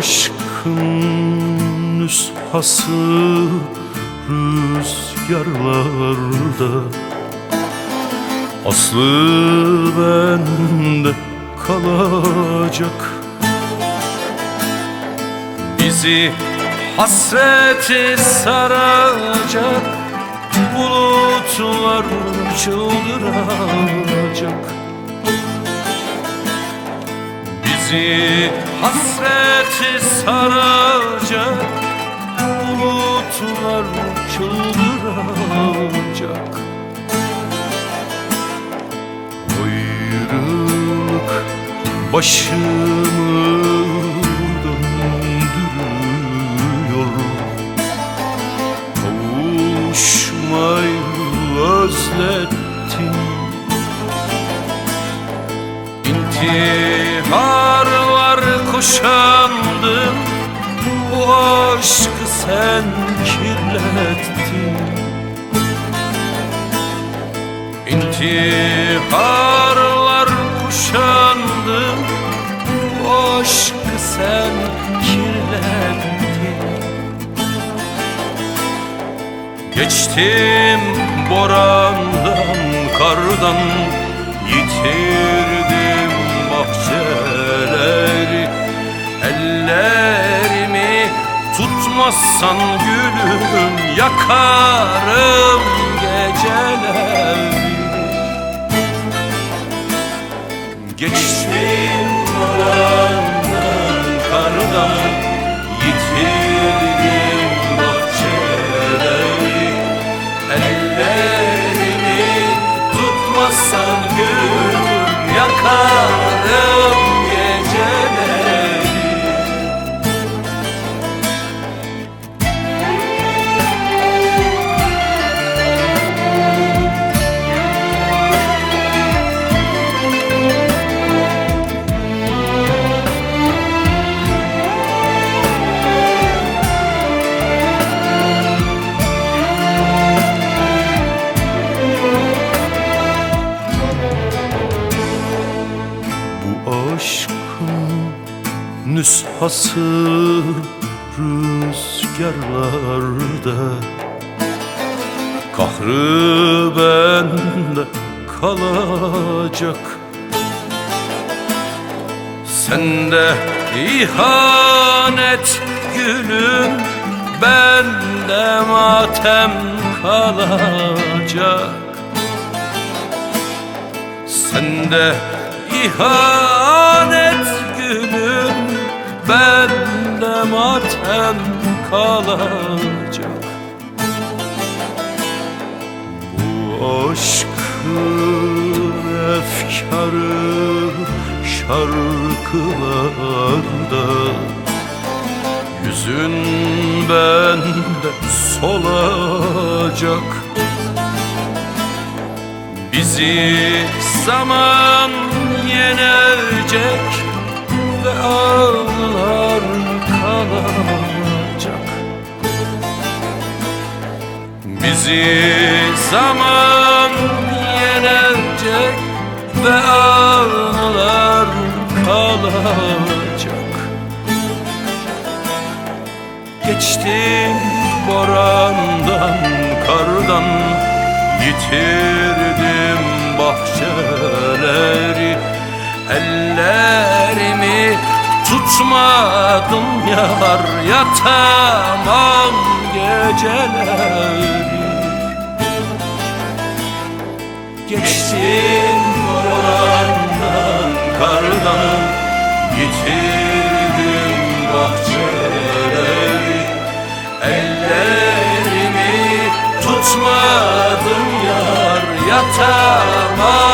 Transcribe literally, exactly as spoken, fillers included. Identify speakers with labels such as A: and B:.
A: aşkın nüshası rüzgarlarda, aslı bende kalacak. Bizi hasreti saracak, bulutlar çıldıracak. Bizi hasreti saracak, bulutlar çıldıracak. Ayrılık başımı döndürüyor, kavuşmayı özlettim. İntiharlar kuşandım, bu aşkı sen kirlettin. İntiharlar kuşandım, bu aşkı sen kirlettin. Geçtim borandan, kardan, yitirdim bahçeleri. Ellerimi tutmazsan gülüm, yakarım geceleri. Geçtim borandan, kardan, yitirdim bahçeleri. Ellerimi tutmazsan gülüm, yakarım geceleri. Aşkın nüshası rüzgarlarda, kahrı bende kalacak. Sende ihanet gülüm, bende matem kalacak. Sende İhanet gülüm, bende matem kalacak. Bu aşkın efkarı şarkılarda, yüzün bende solacak. Bizi zaman yenecek ve anılar kalacak. Bizi zaman yenecek ve anılar kalacak. Geçtim borandan, kardan, yitirdim bahçeleri. Ellerimi tutmadım yar, yatamam geceleri. Geçtim borandan, kardan, yitirdim bahçeleri. Ellerimi tutmadım yar, yatamam